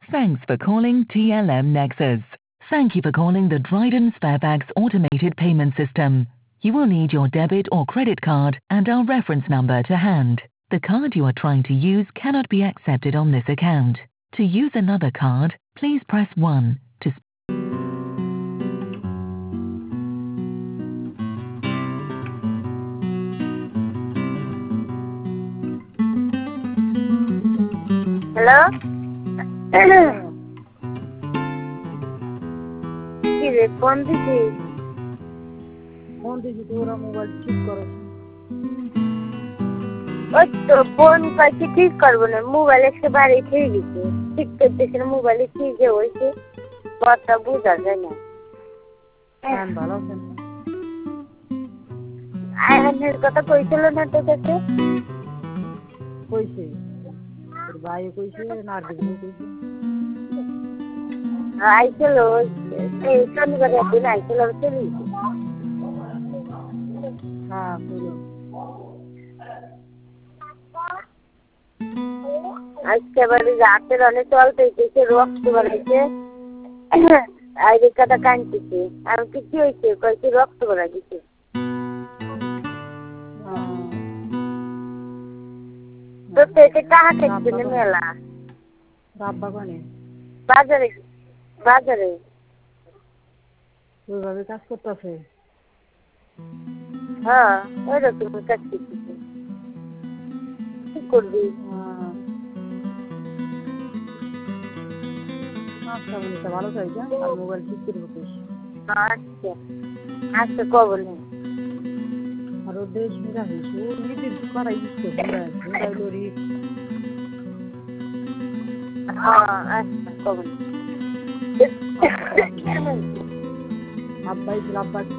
Thanks for calling TLM Nexus. Thank you for calling the Dryden Sparebags automated payment system. You will need your debit or credit card and our reference number to hand. The card you are trying to use cannot be accepted on this account. To use another card, please press 1 to Hello? কি রে phone দিছিস? Phone দিছি তো ওরা mobile ঠিক করো। ওই তো ফোন পাইছি ঠিক করবো না, মোবাইল একেবারে ঠিক গেছে, ঠিক করতেছি না, মোবাইলে কি যে হয়েছে কথা বোঝা যায় না। ভালো আছেন? আয়নের কথা কইছিল না তোর কাছে? কইছে তোর ভাই কইছে না দিদি কইছে আইছিল এই শনিবারে একদিন আইছিল চলে হ্যাঁ বলো। আজকে বাড়ি রাতের অনেক চলতে রক্ত বাড়াইছে, আর এই কথা কাঁদতেছে। আমি কি হয়েছে কয়েছে রক্ত বাড়া দিছে। তোর পেটে কাহা খেতে মেলা রাব্বা কোনে বাজারে বাজারে ওইভাবে কাজ করতেছে। হ্যাঁ ওইরকম কাজ করতেছে, কি করবি? আচ্ছা বলিস ভালো থাকবে আর মোবাইল ঠিক করে বসিস। আচ্ছা আচ্ছা কবর নেই আর ওর দেশ মিরা হয়েছে ও নিজের করাই দিচ্ছে মোবাইল ওরি। হ্যাঁ আচ্ছা কবর আব্বাই আব্বা